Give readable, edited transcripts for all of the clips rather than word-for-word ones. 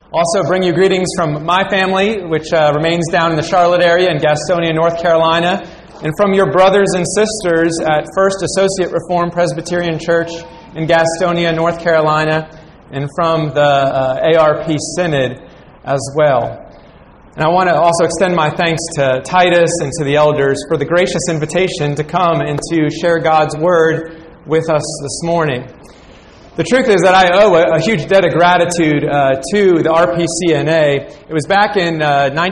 Also bring you greetings from my family, which remains down in the Charlotte area in Gastonia, North Carolina, and from your brothers and sisters at First Associate Reformed Presbyterian Church in Gastonia, North Carolina, and from the ARP Synod as well. And I want to also extend my thanks to Titus and to the elders for the gracious invitation to come and to share God's Word with us this morning. The truth is that I owe a huge debt of gratitude to the RPCNA. It was back in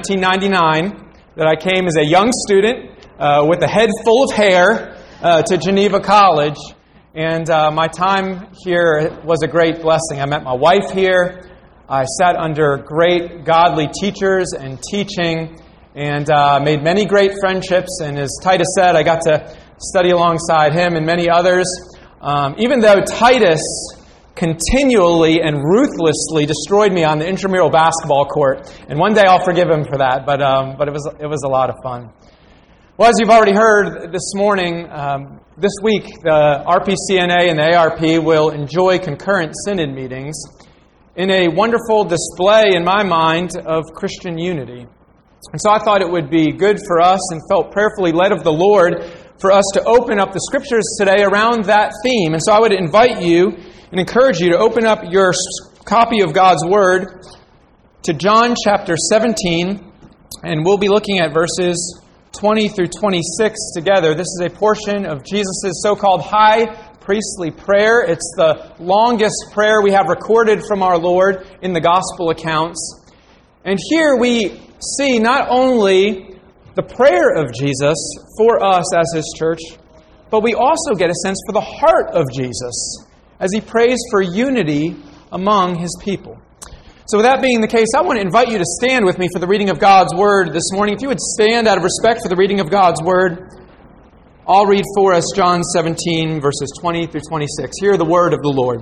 1999 that I came as a young student with a head full of hair to Geneva College. And my time here was a great blessing. I met my wife here. I sat under great godly teachers and teaching and made many great friendships. And as Titus said, I got to study alongside him and many others. Even though Titus continually and ruthlessly destroyed me on the intramural basketball court, and one day I'll forgive him for that, but it was a lot of fun. Well, as you've already heard this morning, this week the RPCNA and the ARP will enjoy concurrent synod meetings in a wonderful display, in my mind, of Christian unity. And so I thought it would be good for us, and felt prayerfully led of the Lord, for us to open up the Scriptures today around that theme. And so I would invite you and encourage you to open up your copy of God's Word to John chapter 17, and we'll be looking at verses 20 through 26 together. This is a portion of Jesus' so-called high priestly prayer. It's the longest prayer we have recorded from our Lord in the Gospel accounts. And here we see not only the prayer of Jesus for us as His church, but we also get a sense for the heart of Jesus as He prays for unity among His people. So with that being the case, I want to invite you to stand with me for the reading of God's Word this morning. If you would stand out of respect for the reading of God's Word, I'll read for us John 17, verses 20 through 26. Hear the word of the Lord.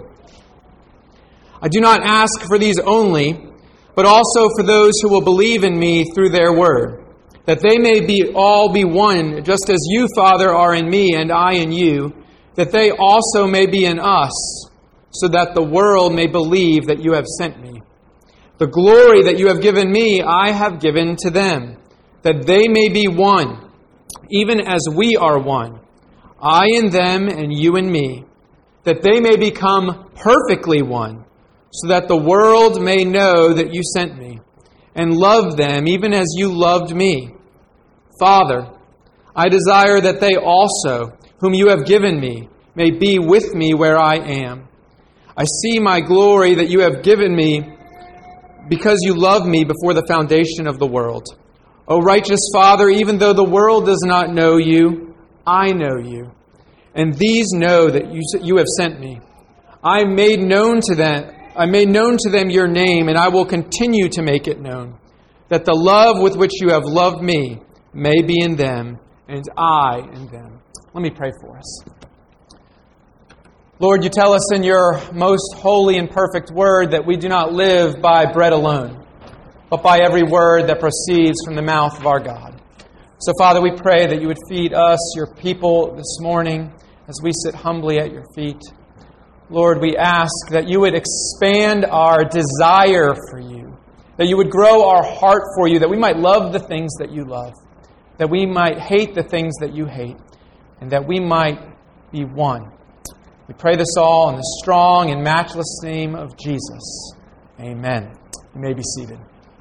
I do not ask for these only, but also for those who will believe in me through their word, that they may all be one, just as you, Father, are in me and I in you, that they also may be in us, so that the world may believe that you have sent me. The glory that you have given me, I have given to them, that they may be one, even as we are one, I in them and you in me, that they may become perfectly one, so that the world may know that you sent me, and love them even as you loved me. Father, I desire that they also, whom you have given me, may be with me where I am. I see my glory that you have given me because you loved me before the foundation of the world. O righteous Father, even though the world does not know you, I know you, and these know that you have sent me. I made known to them your name, and I will continue to make it known, that the love with which you have loved me may be in them, and I in them. Let me pray for us. Lord, you tell us in your most holy and perfect word that we do not live by bread alone, but by every word that proceeds from the mouth of our God. So, Father, we pray that you would feed us, your people, this morning as we sit humbly at your feet. Lord, we ask that you would expand our desire for you, that you would grow our heart for you, that we might love the things that you love, that we might hate the things that you hate, and that we might be one. We pray this all in the strong and matchless name of Jesus. Amen. You may be seated.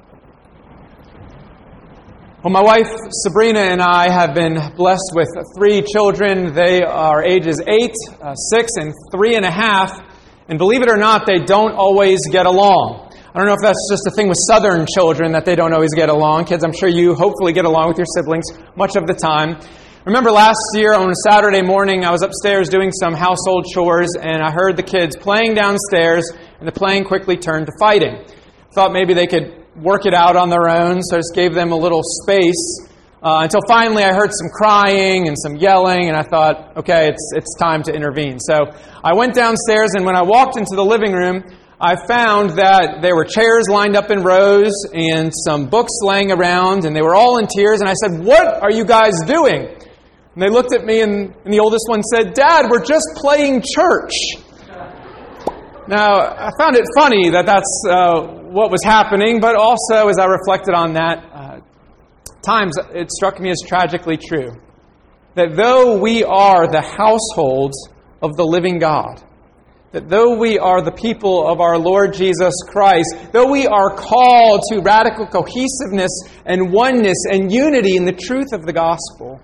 Well, my wife Sabrina and I have been blessed with 3 children. They are ages 8, 6, and 3.5. And believe it or not, they don't always get along. I don't know if that's just a thing with Southern children that they don't always get along. Kids, I'm sure you hopefully get along with your siblings much of the time. Remember last year on a Saturday morning, I was upstairs doing some household chores, and I heard the kids playing downstairs, and the playing quickly turned to fighting. Thought maybe they could work it out on their own, so I just gave them a little space until finally I heard some crying and some yelling, and I thought, okay, it's time to intervene. So I went downstairs, and when I walked into the living room, I found that there were chairs lined up in rows and some books laying around, and they were all in tears, and I said, "What are you guys doing?" And they looked at me, and the oldest one said, "Dad, we're just playing church." Now, I found it funny that that's what was happening, but also as I reflected on that, times it struck me as tragically true that though we are the household of the living God, that though we are the people of our Lord Jesus Christ, though we are called to radical cohesiveness and oneness and unity in the truth of the gospel,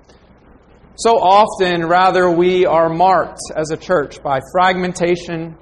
so often, rather, we are marked as a church by fragmentation,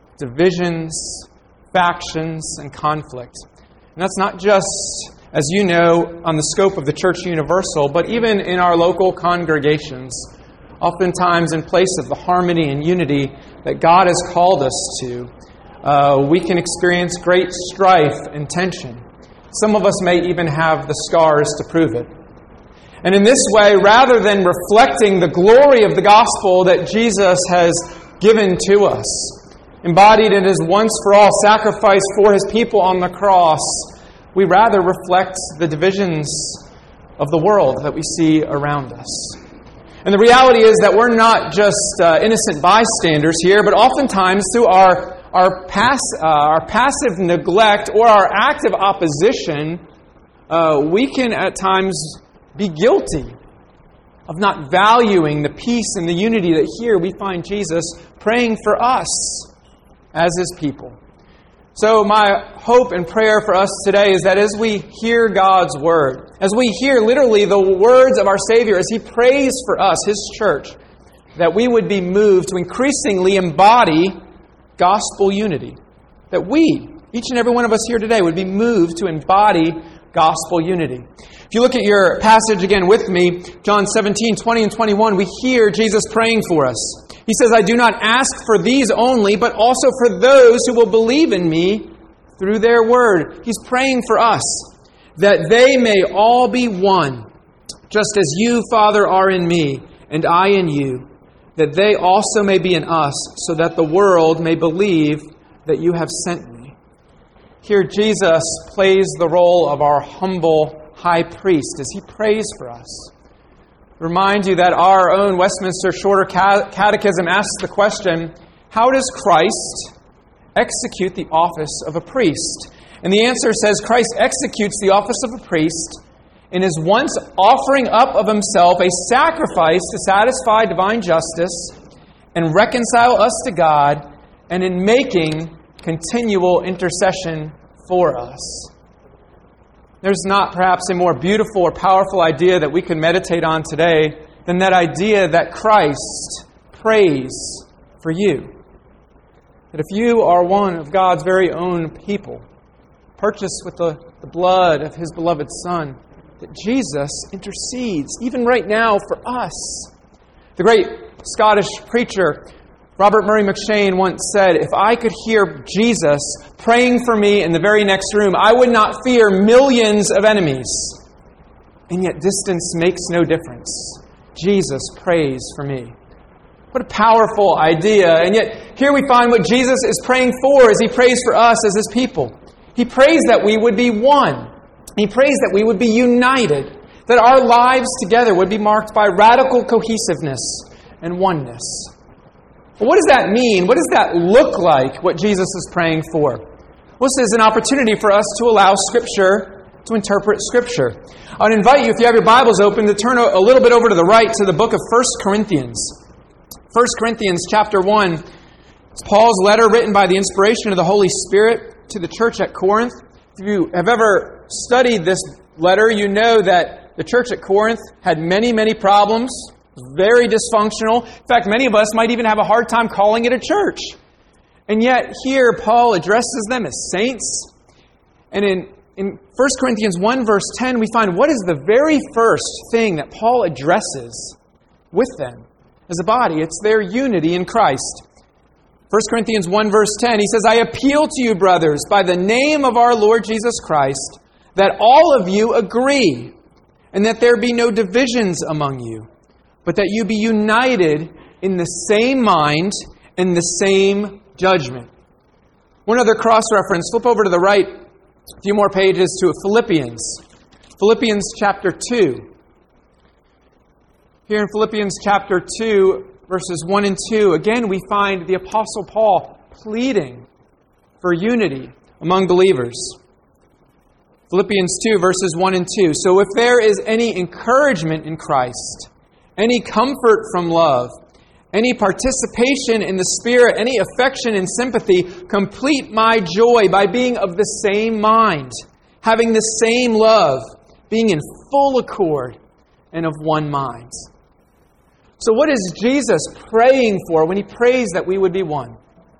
divisions, factions, and conflict. And that's not just, as you know, on the scope of the Church Universal, but even in our local congregations, oftentimes in place of the harmony and unity that God has called us to, we can experience great strife and tension. Some of us may even have the scars to prove it. And in this way, rather than reflecting the glory of the gospel that Jesus has given to us, embodied in His once-for-all sacrifice for His people on the cross, we rather reflect the divisions of the world that we see around us. And the reality is that we're not just innocent bystanders here, but oftentimes through our passive neglect or our active opposition, we can at times be guilty of not valuing the peace and the unity that here we find Jesus praying for us as His people. So my hope and prayer for us today is that as we hear God's Word, as we hear literally the words of our Savior as He prays for us, His church, that we would be moved to increasingly embody gospel unity. That we, each and every one of us here today, would be moved to embody gospel unity. If you look at your passage again with me, John 17, 20 and 21, we hear Jesus praying for us. He says, I do not ask for these only, but also for those who will believe in me through their word. He's praying for us, that they may all be one, just as you, Father, are in me, and I in you, that they also may be in us, so that the world may believe that you have sent me. Here Jesus plays the role of our humble high priest as He prays for us. Remind you that our own Westminster Shorter Catechism asks the question, how does Christ execute the office of a priest? And the answer says Christ executes the office of a priest in His once offering up of Himself a sacrifice to satisfy divine justice and reconcile us to God, and in making continual intercession for us. There's not perhaps a more beautiful or powerful idea that we can meditate on today than that idea that Christ prays for you. That if you are one of God's very own people, purchased with the blood of His beloved Son, that Jesus intercedes, even right now, for us. The great Scottish preacher Robert Murray McCheyne once said, if I could hear Jesus praying for me in the very next room, I would not fear millions of enemies. And yet distance makes no difference. Jesus prays for me. What a powerful idea. And yet here we find what Jesus is praying for as He prays for us as His people. He prays that we would be one. He prays that we would be united. That our lives together would be marked by radical cohesiveness and oneness. Well, what does that mean? What does that look like, what Jesus is praying for? Well, this is an opportunity for us to allow Scripture to interpret Scripture. I would invite you, if you have your Bibles open, to turn a little bit over to the right to the book of 1 Corinthians. 1 Corinthians chapter 1 is Paul's letter written by the inspiration of the Holy Spirit to the church at Corinth. If you have ever studied this letter, you know that the church at Corinth had many, many problems. Very dysfunctional. In fact, many of us might even have a hard time calling it a church. And yet here Paul addresses them as saints. And in 1 Corinthians 1 verse 10, we find what is the very first thing that Paul addresses with them as a body. It's their unity in Christ. 1 Corinthians 1 verse 10, he says, I appeal to you, brothers, by the name of our Lord Jesus Christ, that all of you agree, and that there be no divisions among you, but that you be united in the same mind and the same judgment. One other cross-reference. Flip over to the right a few more pages to Philippians. Philippians chapter 2. Here in Philippians chapter 2, verses 1 and 2, again we find the Apostle Paul pleading for unity among believers. Philippians 2, verses 1 and 2. So if there is any encouragement in Christ, any comfort from love, any participation in the Spirit, any affection and sympathy, complete my joy by being of the same mind, having the same love, being in full accord and of one mind. So what is Jesus praying for when He prays that we would be one?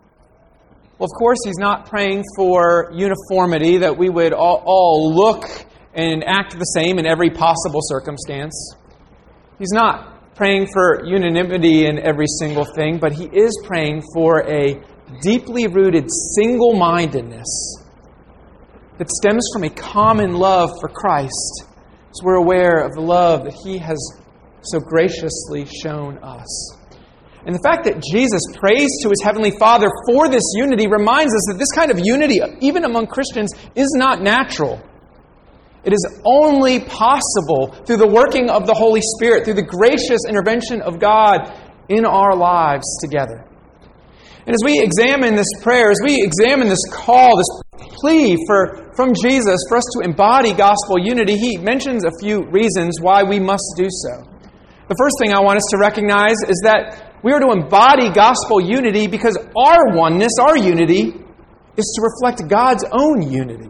Well, of course, He's not praying for uniformity, that we would all look and act the same in every possible circumstance. He's not praying for unanimity in every single thing, but He is praying for a deeply rooted single-mindedness that stems from a common love for Christ, as we're aware of the love that He has so graciously shown us. And the fact that Jesus prays to His Heavenly Father for this unity reminds us that this kind of unity, even among Christians, is not natural. It is only possible through the working of the Holy Spirit, through the gracious intervention of God in our lives together. And as we examine this prayer, as we examine this call, this plea from Jesus for us to embody gospel unity, He mentions a few reasons why we must do so. The first thing I want us to recognize is that we are to embody gospel unity because our oneness, our unity, is to reflect God's own unity.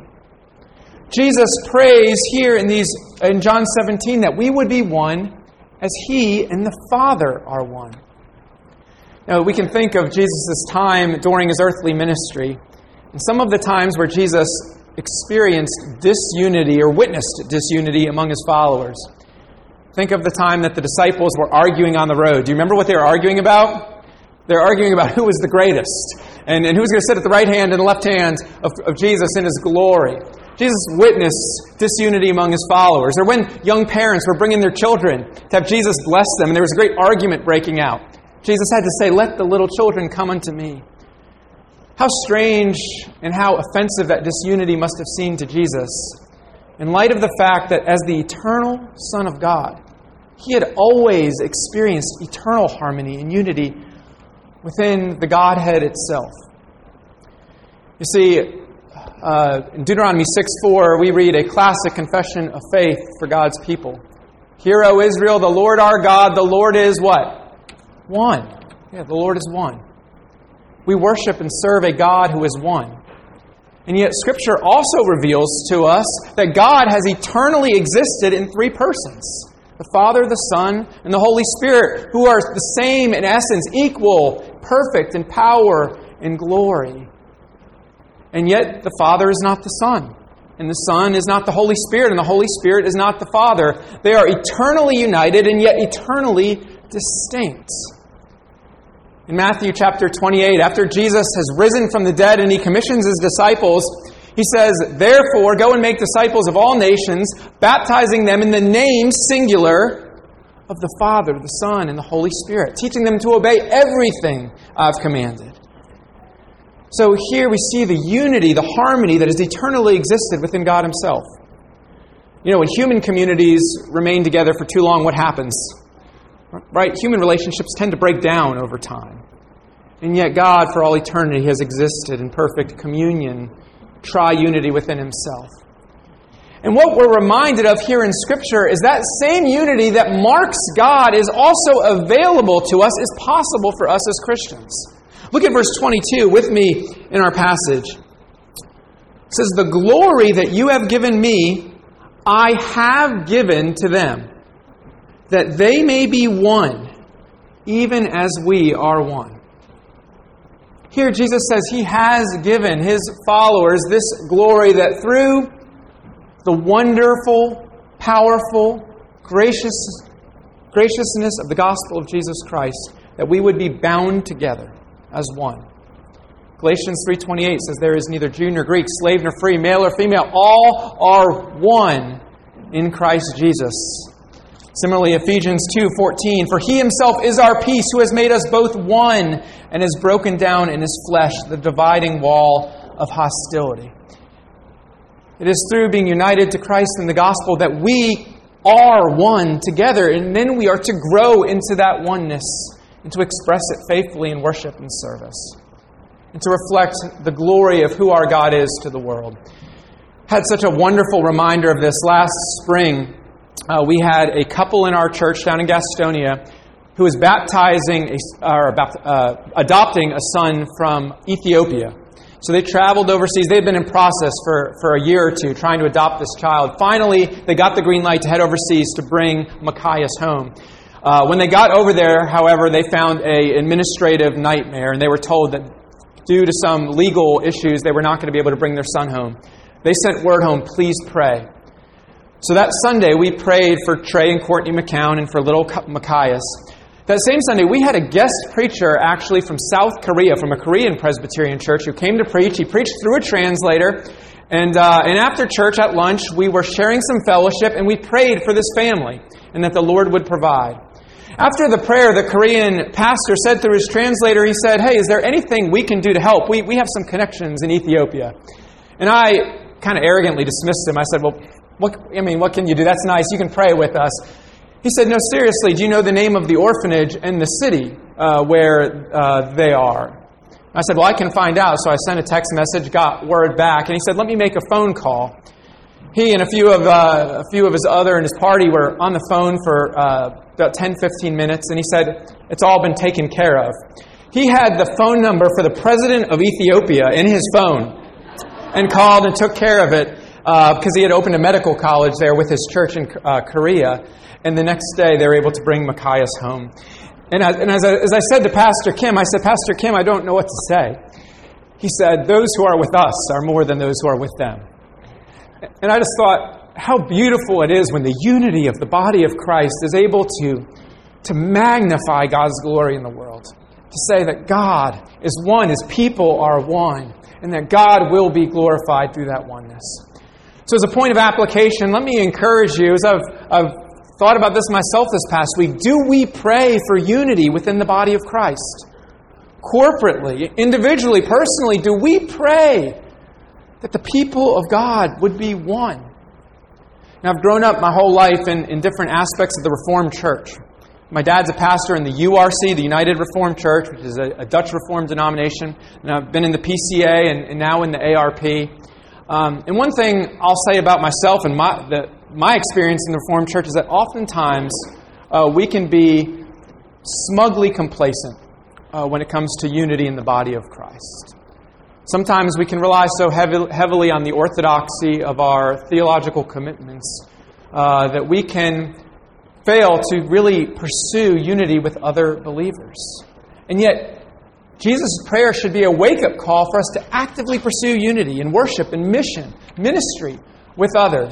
Jesus prays here in John 17 that we would be one as He and the Father are one. Now, we can think of Jesus' time during His earthly ministry, and some of the times where Jesus experienced disunity or witnessed disunity among His followers. Think of the time that the disciples were arguing on the road. Do you remember what they were arguing about? They were arguing about who was the greatest and who was going to sit at the right hand and the left hand of Jesus in His glory. Jesus witnessed disunity among His followers. Or when young parents were bringing their children to have Jesus bless them, and there was a great argument breaking out. Jesus had to say, "Let the little children come unto me." How strange and how offensive that disunity must have seemed to Jesus, in light of the fact that as the eternal Son of God, He had always experienced eternal harmony and unity within the Godhead itself. You see, in Deuteronomy 6:4, we read a classic confession of faith for God's people. "Hear, O Israel, the Lord our God, the Lord is" what? One. Yeah, the Lord is one. We worship and serve a God who is one. And yet Scripture also reveals to us that God has eternally existed in three persons: the Father, the Son, and the Holy Spirit, who are the same in essence, equal, perfect in power and glory. And yet the Father is not the Son, and the Son is not the Holy Spirit, and the Holy Spirit is not the Father. They are eternally united and yet eternally distinct. In Matthew chapter 28, after Jesus has risen from the dead and He commissions His disciples, He says, "Therefore, go and make disciples of all nations, baptizing them in the name, singular, of the Father, the Son, and the Holy Spirit, teaching them to obey everything I've commanded." So here we see the unity, the harmony that has eternally existed within God Himself. You know, when human communities remain together for too long, what happens? Right? Human relationships tend to break down over time. And yet God, for all eternity, has existed in perfect communion, tri-unity within Himself. And what we're reminded of here in Scripture is that same unity that marks God is also available to us, is possible for us as Christians. Look at verse 22 with me in our passage. It says, "The glory that you have given me, I have given to them, that they may be one, even as we are one." Here Jesus says He has given His followers this glory, that through the wonderful, powerful, graciousness of the gospel of Jesus Christ, that we would be bound together as one. Galatians 3:28 says, "There is neither Jew nor Greek, slave nor free, male or female, all are one in Christ Jesus." Similarly, Ephesians 2:14, "For He Himself is our peace, who has made us both one, and has broken down in His flesh the dividing wall of hostility." It is through being united to Christ in the gospel that we are one together, and then we are to grow into that oneness and to express it faithfully in worship and service. and to reflect the glory of who our God is to the world. Had such a wonderful reminder of this last spring. We had a couple in our church down in Gastonia who was adopting a son from Ethiopia. So they traveled overseas. They had been in process for a year or two trying to adopt this child. Finally, they got the green light to head overseas to bring Machias home. When they got over there, however, they found an administrative nightmare, and they were told that due to some legal issues, they were not going to be able to bring their son home. They sent word home, please pray. So that Sunday, we prayed for Trey and Courtney McCown and for little Machias. That same Sunday, we had a guest preacher actually from South Korea, from a Korean Presbyterian church, who came to preach. He preached through a translator. And after church at lunch, we were sharing some fellowship, and we prayed for this family and that the Lord would provide. After the prayer, the Korean pastor said through his translator, he said, hey, is there anything we can do to help? We have some connections in Ethiopia. And I kind of arrogantly dismissed him. I said, well, what can you do? That's nice. You can pray with us. He said, no, seriously, do you know the name of the orphanage and the city where they are? I said, well, I can find out. So I sent a text message, got word back, and he said, let me make a phone call. He and a few of his other and his party were on the phone for about 10, 15 minutes, and he said, it's all been taken care of. He had the phone number for the president of Ethiopia in his phone and called and took care of it because he had opened a medical college there with his church in Korea. And the next day, they were able to bring Machias home. And as I said to Pastor Kim, I said, Pastor Kim, I don't know what to say. He said, those who are with us are more than those who are with them. And I just thought, how beautiful it is when the unity of the body of Christ is able to magnify God's glory in the world. To say that God is one, His people are one, and that God will be glorified through that oneness. So as a point of application, let me encourage you, as I've thought about this myself this past week, do we pray for unity within the body of Christ? Corporately, individually, personally, do we pray that the people of God would be one? Now, I've grown up my whole life in different aspects of the Reformed Church. My dad's a pastor in the URC, the United Reformed Church, which is a Dutch Reformed denomination. And I've been in the PCA and now in the ARP. And one thing I'll say about myself and my experience in the Reformed Church is that oftentimes we can be smugly complacent when it comes to unity in the body of Christ. Sometimes we can rely so heavily on the orthodoxy of our theological commitments that we can fail to really pursue unity with other believers. And yet, Jesus' prayer should be a wake-up call for us to actively pursue unity in worship and mission, ministry with others.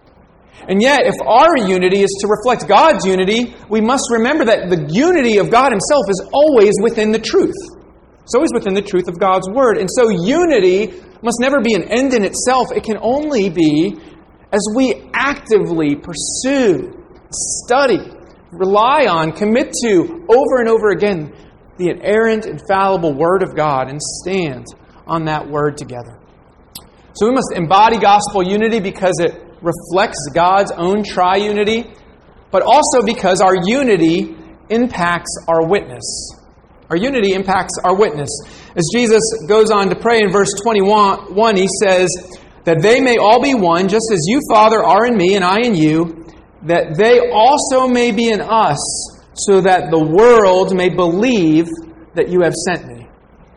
And yet, if our unity is to reflect God's unity, we must remember that the unity of God Himself is always within the truth. It's always within the truth of God's Word. And so unity must never be an end in itself. It can only be as we actively pursue, study, rely on, commit to, over and over again, the inerrant, infallible Word of God and stand on that Word together. So we must embody gospel unity because it reflects God's own triunity, but also because our unity impacts our witness. Our unity impacts our witness. As Jesus goes on to pray in verse 21, He says, that they may all be one, just as you, Father, are in me and I in you, that they also may be in us, so that the world may believe that you have sent me.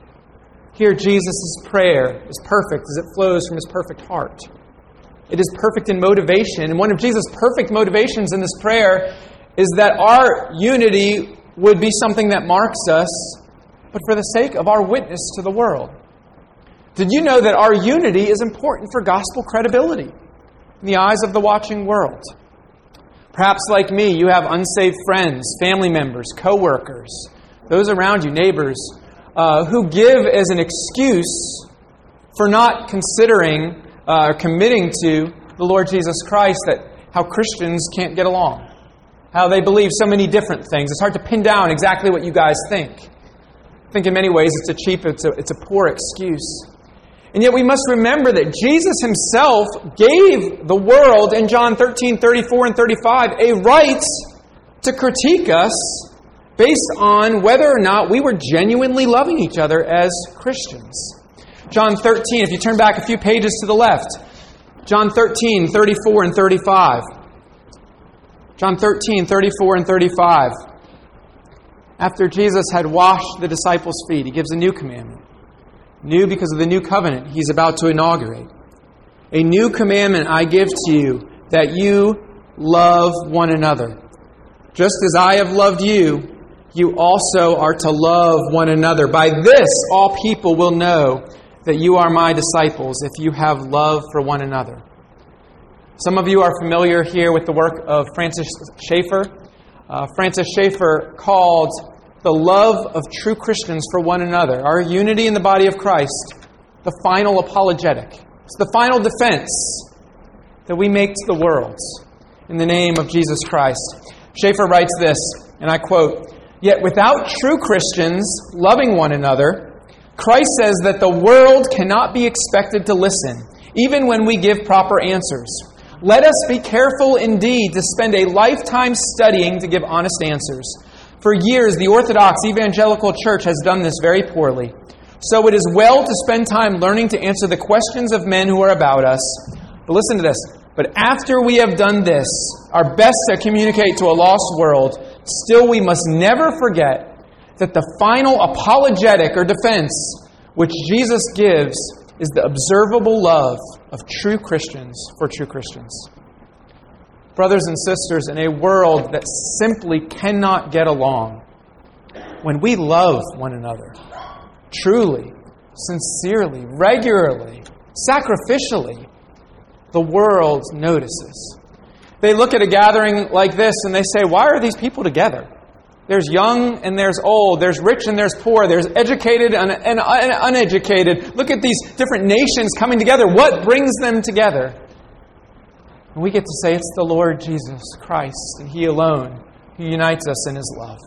Here, Jesus' prayer is perfect as it flows from His perfect heart. It is perfect in motivation. And one of Jesus' perfect motivations in this prayer is that our unity would be something that marks us, but for the sake of our witness to the world. Did you know that our unity is important for gospel credibility in the eyes of the watching world? Perhaps like me, you have unsaved friends, family members, co-workers, those around you, neighbors, who give as an excuse for not considering or committing to the Lord Jesus Christ that how Christians can't get along, how they believe so many different things. It's hard to pin down exactly what you guys think. I think in many ways it's a poor excuse. And yet we must remember that Jesus Himself gave the world in John 13, 34, and 35 a right to critique us based on whether or not we were genuinely loving each other as Christians. John 13, if you turn back a few pages to the left, John 13, 34 and 35. John 13, 34 and 35. After Jesus had washed the disciples' feet, He gives a new commandment. New because of the new covenant He's about to inaugurate. A new commandment I give to you, that you love one another. Just as I have loved you, you also are to love one another. By this all people will know that you are my disciples, if you have love for one another. Some of you are familiar here with the work of Francis Schaeffer. Francis Schaeffer called the love of true Christians for one another, our unity in the body of Christ, the final apologetic. It's the final defense that we make to the world in the name of Jesus Christ. Schaeffer writes this, and I quote, "Yet without true Christians loving one another, Christ says that the world cannot be expected to listen, even when we give proper answers. Let us be careful indeed to spend a lifetime studying to give honest answers. For years, the Orthodox Evangelical Church has done this very poorly. So it is well to spend time learning to answer the questions of men who are about us. But listen to this. But after we have done this, our best to communicate to a lost world, still we must never forget that the final apologetic or defense which Jesus gives is the observable love of true Christians for true Christians." Brothers and sisters, in a world that simply cannot get along, when we love one another, truly, sincerely, regularly, sacrificially, the world notices. They look at a gathering like this and they say, why are these people together? There's young and there's old. There's rich and there's poor. There's educated and uneducated. Look at these different nations coming together. What brings them together? And we get to say it's the Lord Jesus Christ and He alone who unites us in His love.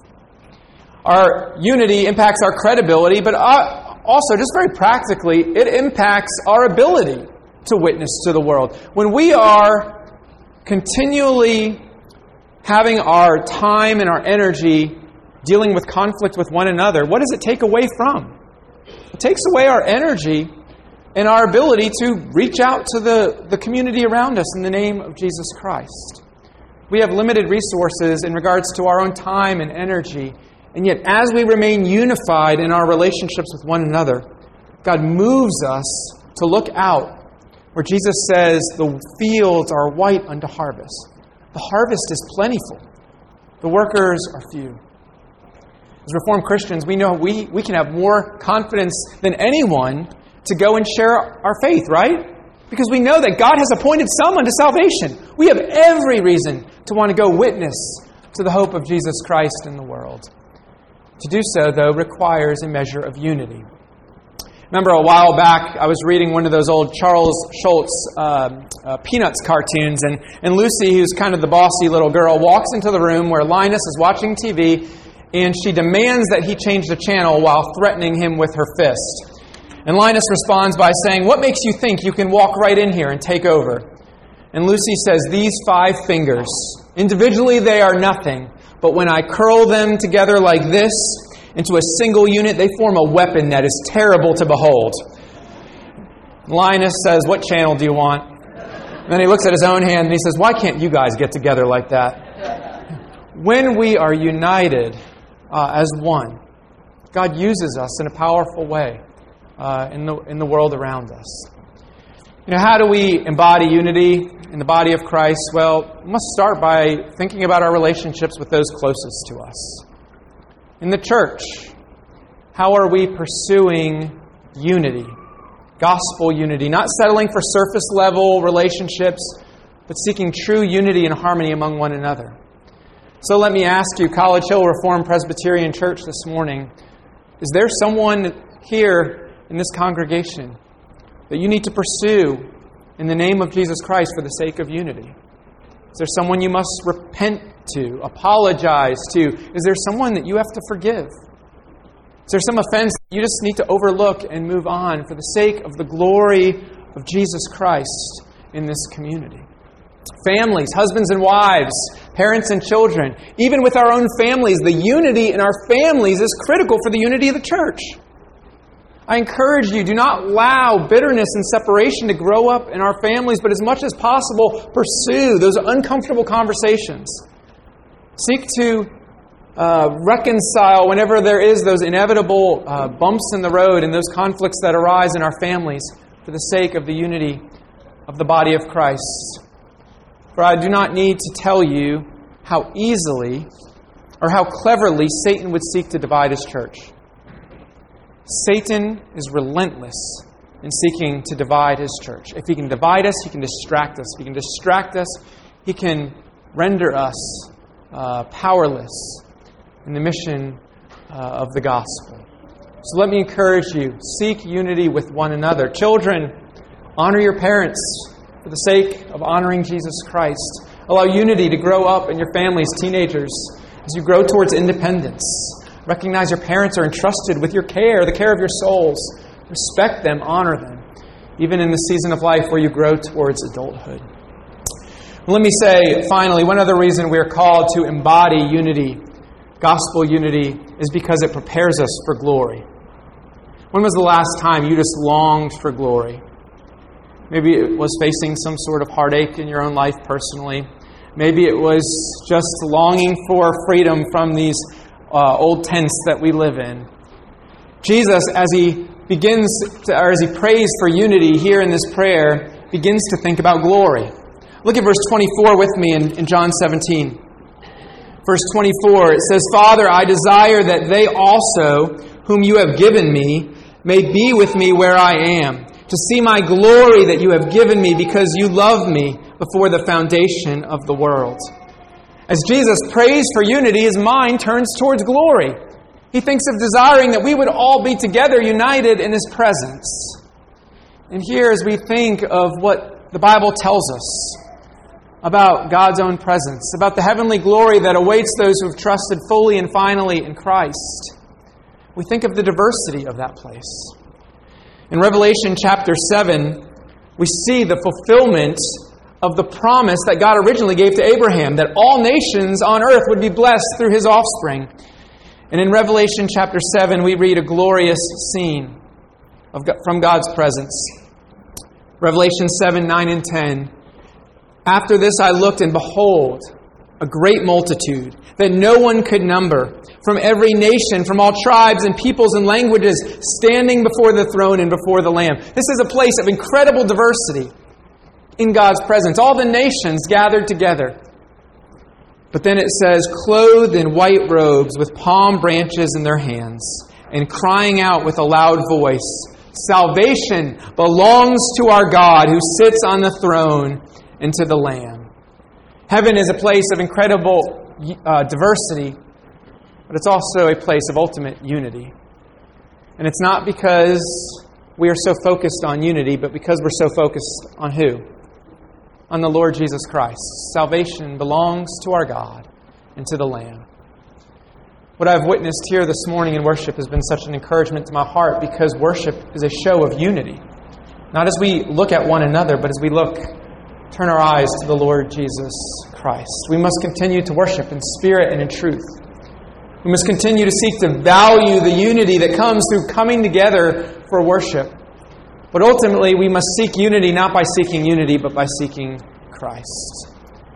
Our unity impacts our credibility, but also, just very practically, it impacts our ability to witness to the world. When we are continually having our time and our energy dealing with conflict with one another, what does it take away from? It takes away our energy and our ability to reach out to the community around us in the name of Jesus Christ. We have limited resources in regards to our own time and energy, and yet as we remain unified in our relationships with one another, God moves us to look out where Jesus says the fields are white unto harvest. The harvest is plentiful. The workers are few. As Reformed Christians, we know we can have more confidence than anyone to go and share our faith, right? Because we know that God has appointed someone to salvation. We have every reason to want to go witness to the hope of Jesus Christ in the world. To do so, though, requires a measure of unity. Remember a while back, I was reading one of those old Charles Schultz Peanuts cartoons, and Lucy, who's kind of the bossy little girl, walks into the room where Linus is watching TV, and she demands that he change the channel while threatening him with her fist. And Linus responds by saying, "What makes you think you can walk right in here and take over?" And Lucy says, "These 5 fingers. Individually they are nothing, but when I curl them together like this into a single unit, they form a weapon that is terrible to behold." Linus says, "What channel do you want?" And then he looks at his own hand and he says, "Why can't you guys get together like that?" When we are united as one, God uses us in a powerful way in the world around us. You know, how do we embody unity in the body of Christ? Well, we must start by thinking about our relationships with those closest to us. In the church, how are we pursuing unity? Gospel unity, not settling for surface level relationships, but seeking true unity and harmony among one another. So let me ask you, College Hill Reformed Presbyterian Church this morning, is there someone here in this congregation that you need to pursue in the name of Jesus Christ for the sake of unity? Is there someone you must repent to, apologize to? Is there someone that you have to forgive? Is there some offense that you just need to overlook and move on for the sake of the glory of Jesus Christ in this community? Families, husbands and wives, parents and children. Even with our own families, the unity in our families is critical for the unity of the church. I encourage you, do not allow bitterness and separation to grow up in our families, but as much as possible, pursue those uncomfortable conversations. Seek to reconcile whenever there is those inevitable bumps in the road and those conflicts that arise in our families for the sake of the unity of the body of Christ. For I do not need to tell you how easily or how cleverly Satan would seek to divide his church. Satan is relentless in seeking to divide his church. If he can divide us, he can distract us. If he can distract us, he can render us powerless in the mission of the gospel. So let me encourage you, seek unity with one another. Children, honor your parents for the sake of honoring Jesus Christ. Allow unity to grow up in your families, teenagers, as you grow towards independence. Recognize your parents are entrusted with your care, the care of your souls. Respect them, honor them, even in the season of life where you grow towards adulthood. Let me say, finally, one other reason we are called to embody unity, gospel unity, is because it prepares us for glory. When was the last time you just longed for glory? Maybe it was facing some sort of heartache in your own life personally. Maybe it was just longing for freedom from these old tents that we live in. Jesus, as he prays for unity here in this prayer, begins to think about glory. Look at verse 24 with me in John 17. Verse 24, it says, Father, I desire that they also, whom you have given me, may be with me where I am, to see my glory that you have given me because you loved me before the foundation of the world. As Jesus prays for unity, his mind turns towards glory. He thinks of desiring that we would all be together, united in his presence. And here, as we think of what the Bible tells us about God's own presence, about the heavenly glory that awaits those who have trusted fully and finally in Christ, we think of the diversity of that place. In Revelation chapter 7, we see the fulfillment of the promise that God originally gave to Abraham, that all nations on earth would be blessed through his offspring. And in Revelation chapter 7, we read a glorious scene from God's presence. Revelation 7, 9, and 10. After this I looked, and behold, a great multitude that no one could number, from every nation, from all tribes and peoples and languages, standing before the throne and before the Lamb. This is a place of incredible diversity in God's presence. All the nations gathered together. But then it says, clothed in white robes with palm branches in their hands, and crying out with a loud voice, Salvation belongs to our God who sits on the throne and to the Lamb. Heaven is a place of incredible diversity, but it's also a place of ultimate unity. And it's not because we are so focused on unity, but because we're so focused on who? On the Lord Jesus Christ. Salvation belongs to our God and to the Lamb. What I've witnessed here this morning in worship has been such an encouragement to my heart, because worship is a show of unity. Not as we look at one another, but as we turn our eyes to the Lord Jesus Christ. We must continue to worship in spirit and in truth. We must continue to seek to value the unity that comes through coming together for worship. But ultimately, we must seek unity not by seeking unity, but by seeking Christ.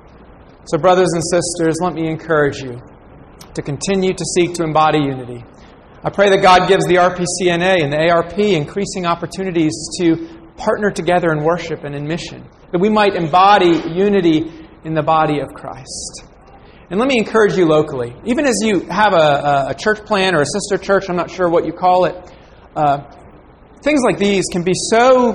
So, brothers and sisters, let me encourage you to continue to seek to embody unity. I pray that God gives the RPCNA and the ARP increasing opportunities to partner together in worship and in mission, that we might embody unity in the body of Christ. And let me encourage you locally, even as you have a church plan or a sister church, I'm not sure what you call it, things like these can be so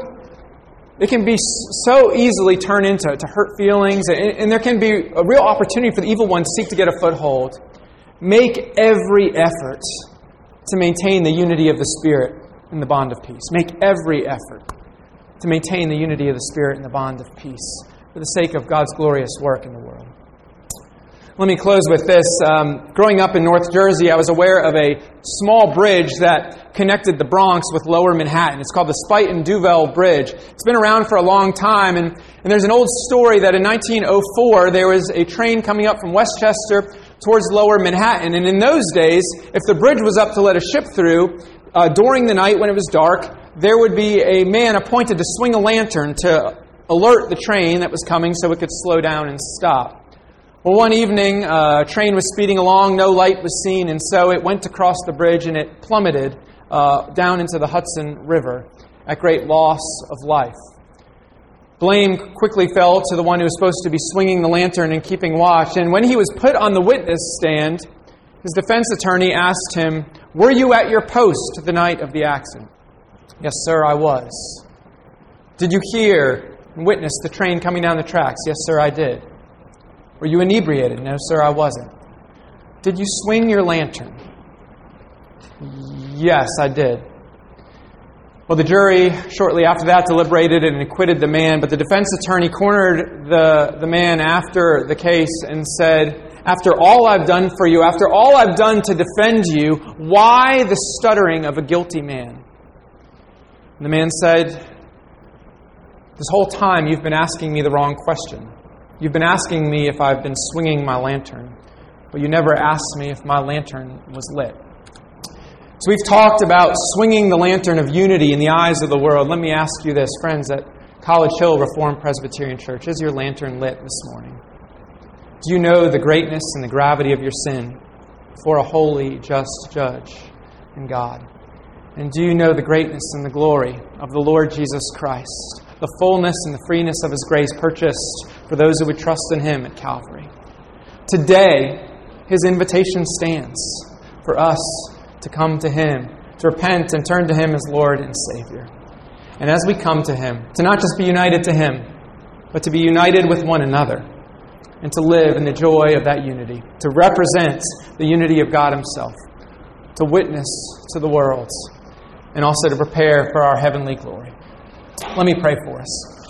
easily turned into hurt feelings, and there can be a real opportunity for the evil one to seek to get a foothold. Make every effort to maintain the unity of the Spirit in the bond of peace. Make every effort to maintain the unity of the Spirit in the bond of peace for the sake of God's glorious work in the world. Let me close with this. Growing up in North Jersey, I was aware of a small bridge that connected the Bronx with Lower Manhattan. It's called the Spuyten Duyvil Bridge. It's been around for a long time, and there's an old story that in 1904 there was a train coming up from Westchester towards Lower Manhattan, and in those days, if the bridge was up to let a ship through, during the night when it was dark, there would be a man appointed to swing a lantern to alert the train that was coming so it could slow down and stop. Well, one evening, a train was speeding along, no light was seen, and so it went across the bridge and it plummeted down into the Hudson River at great loss of life. Blame quickly fell to the one who was supposed to be swinging the lantern and keeping watch, and when he was put on the witness stand, his defense attorney asked him, "Were you at your post the night of the accident?" "Yes, sir, I was." "Did you hear and witness the train coming down the tracks?" "Yes, sir, I did." "Were you inebriated?" "No, sir, I wasn't." "Did you swing your lantern?" "Yes, I did." Well, the jury shortly after that deliberated and acquitted the man, but the defense attorney cornered the man after the case and said, "After all I've done for you, after all I've done to defend you, why the stuttering of a guilty man?" And the man said, "This whole time you've been asking me the wrong question. You've been asking me if I've been swinging my lantern, but you never asked me if my lantern was lit." So we've talked about swinging the lantern of unity in the eyes of the world. Let me ask you this, friends, at College Hill Reformed Presbyterian Church, is your lantern lit this morning? Do you know the greatness and the gravity of your sin before a holy, just judge in God? And do you know the greatness and the glory of the Lord Jesus Christ, the fullness and the freeness of His grace purchased for those who would trust in Him at Calvary? Today, His invitation stands for us to come to Him, to repent and turn to Him as Lord and Savior. And as we come to Him, to not just be united to Him, but to be united with one another, and to live in the joy of that unity, to represent the unity of God Himself, to witness to the world, and also to prepare for our heavenly glory. Let me pray for us.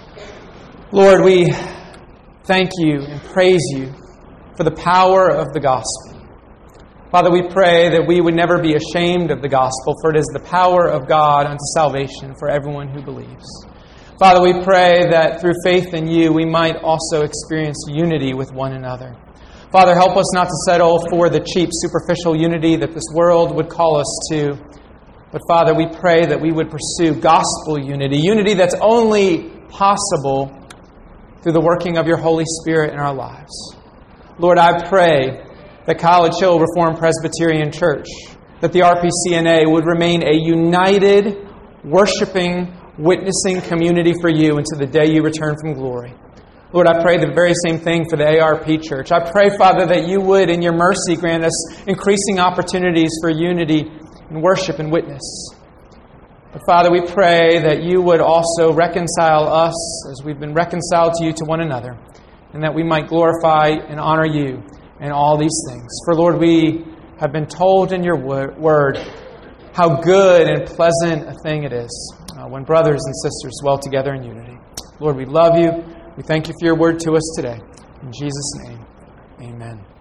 Lord, we thank You and praise You for the power of the gospel. Father, we pray that we would never be ashamed of the gospel, for it is the power of God unto salvation for everyone who believes. Father, we pray that through faith in You, we might also experience unity with one another. Father, help us not to settle for the cheap, superficial unity that this world would call us to. But Father, we pray that we would pursue gospel unity, unity that's only possible through the working of Your Holy Spirit in our lives. Lord, I pray that College Hill Reformed Presbyterian Church, that the RPCNA would remain a united, worshiping, witnessing community for You until the day You return from glory. Lord, I pray the very same thing for the ARP Church. I pray, Father, that You would, in Your mercy, grant us increasing opportunities for unity and worship and witness. But Father, we pray that You would also reconcile us as we've been reconciled to You to one another, and that we might glorify and honor You in all these things. For Lord, we have been told in Your word how good and pleasant a thing it is when brothers and sisters dwell together in unity. Lord, we love You. We thank You for Your word to us today. In Jesus' name, amen.